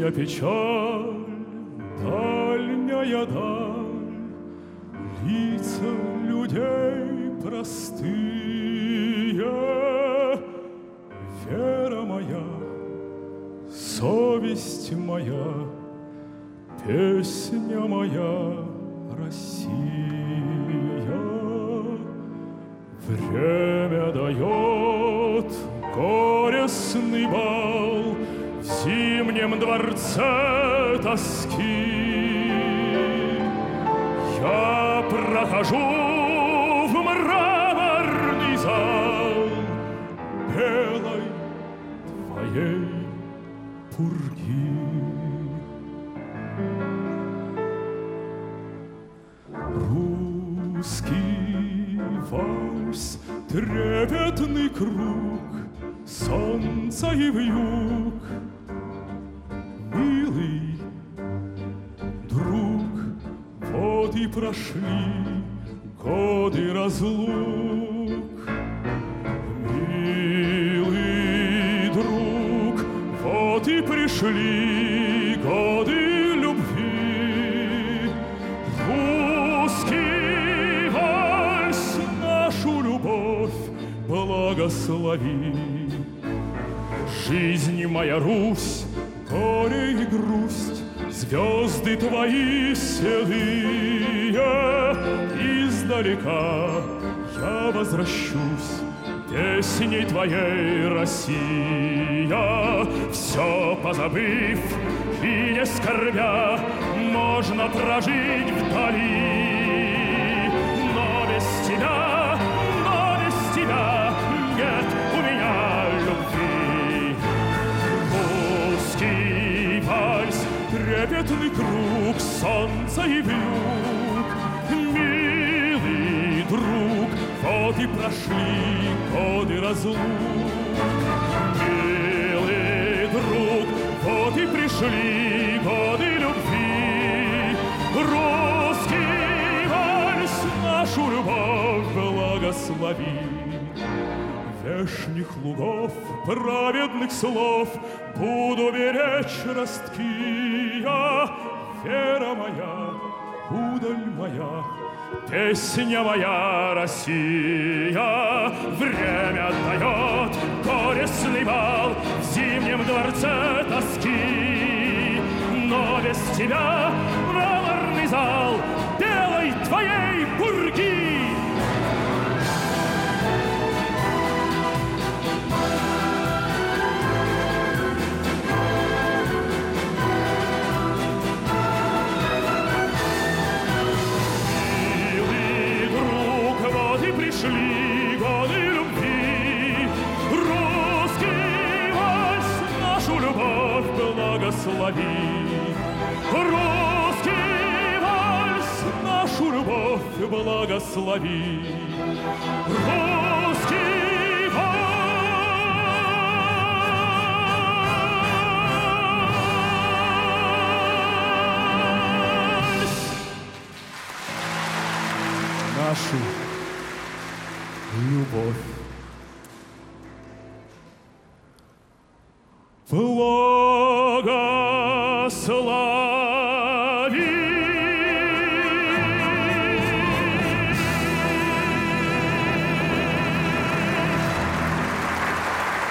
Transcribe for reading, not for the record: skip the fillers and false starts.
Русская печаль, дальняя даль, лица людей простые, вера моя, совесть моя, песня моя, Россия. Время дает горестный бал в зимнем дворце тоски. Я прохожу в мраморный зал белой твоей пурги. Русский вальс, трепетный круг, солнца и вьюг. Милый друг, вот и прошли годы разлук. Милый друг, вот и пришли годы любви. Русский вальс, нашу любовь благослови. Жизнь моя, Русь, горе и грусть, звезды твои седые. Издалека я возвращусь песней твоей, Россия. Все позабыв и не скорбя, можно прожить вдали. Но без тебя нет у меня любви. Русский вальс, трепетный круг, солнца и вьюг. Милый друг, вот и прошли годы разлук. Милый друг, вот и пришли годы любви. Русский вальс, нашу любовь благослови. Вешних лугов, праведных слов буду беречь ростки я. Вера моя, удаль моя, песня моя, Россия. Время дает горестный бал в зимнем дворце тоски. Но без тебя мраморный зал белой твоей пурги. Шли годы любви. Русский вальс, нашу любовь благослови. Русский вальс, нашу любовь благослови. Русский вальс. Нашу любовь.